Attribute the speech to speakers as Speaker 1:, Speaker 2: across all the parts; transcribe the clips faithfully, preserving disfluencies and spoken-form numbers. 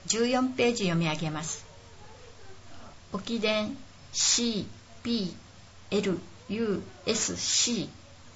Speaker 1: じゅうよんページ読み上げます。沖伝 シーピーエルユーエスシー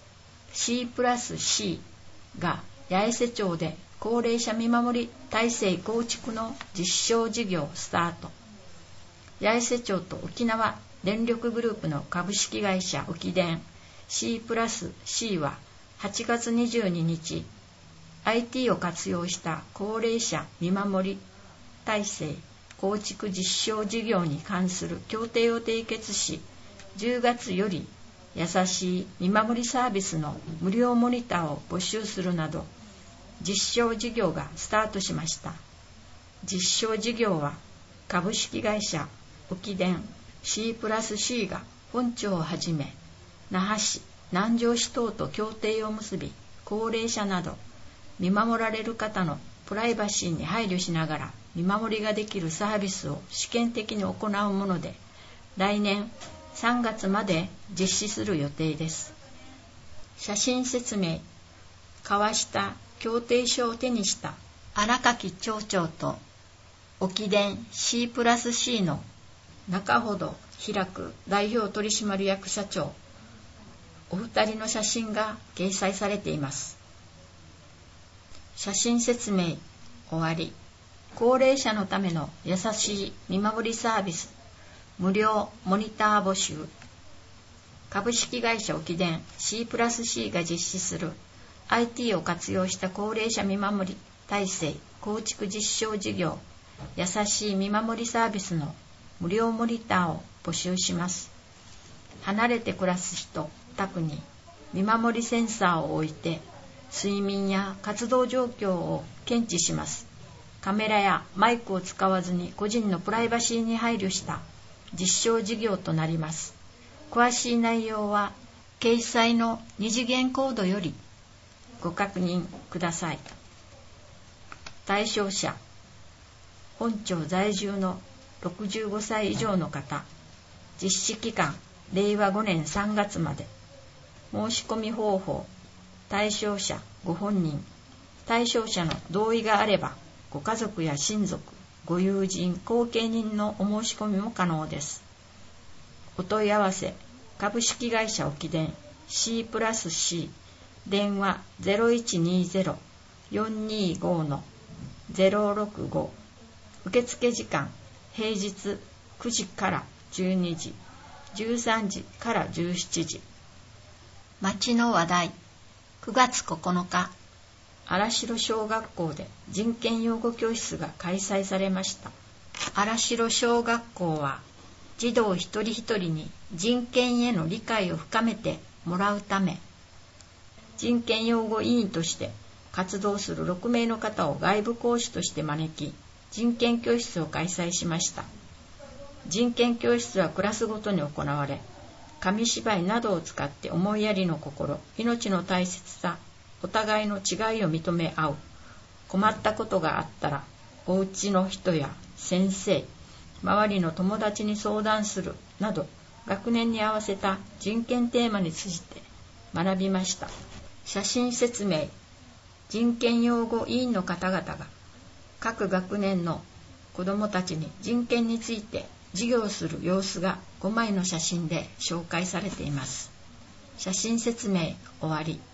Speaker 1: C プラス C が八重瀬町で高齢者見守り体制構築の実証事業スタート。八重瀬町と沖縄電力グループの株式会社沖電 C プラス C ははちがつにじゅうににち アイティー を活用した高齢者見守り体制構築実証事業に関する協定を締結し、じゅうがつより優しい見守りサービスの無料モニターを募集するなど実証事業がスタートしました。実証事業は株式会社沖電 C プラス C が本町をはじめ那覇市南城市等と協定を結び、高齢者など見守られる方のプライバシーに配慮しながら見守りができるサービスを試験的に行うもので、来年さんがつまで実施する予定です。写真説明。交わした協定書を手にした荒垣町長と沖電 C プラス C の中ほど開く代表取締役社長、お二人の写真が掲載されています。写真説明終わり。高齢者のための優しい見守りサービス無料モニター募集。株式会社沖電 C プラス C が実施する アイティー を活用した高齢者見守り体制構築実証事業優しい見守りサービスの無料モニターを募集します。離れて暮らす人宅に見守りセンサーを置いて睡眠や活動状況を検知します。カメラやマイクを使わずに個人のプライバシーに配慮した実証事業となります。詳しい内容は掲載の二次元コードよりご確認ください。対象者、本町在住のろくじゅうごさい以上の方、実施期間れいわごねんさんがつまで。申し込み方法、対象者ご本人、対象者の同意があればご家族や親族、ご友人、後継人のお申し込みも可能です。お問い合わせ、株式会社沖電 C プラス C、電話 ゼロいちにゼロ よんにご ゼロろくご、受付時間、平日くじからじゅうにじ、じゅうさんじからじゅうしちじ。町の話題、くがつここのか、荒城小学校で人権養護教室が開催されました。荒城小学校は児童一人一人に人権への理解を深めてもらうため、人権養護委員として活動するろくめいの方を外部講師として招き、人権教室を開催しました。人権教室はクラスごとに行われ、紙芝居などを使って思いやりの心、命の大切さ、お互いの違いを認め合う、困ったことがあったらお家の人や先生、周りの友達に相談するなど、学年に合わせた人権テーマについて学びました。写真説明。人権養護委員の方々が各学年の子どもたちに人権について授業する様子がごまいの写真で紹介されています。写真説明終わり。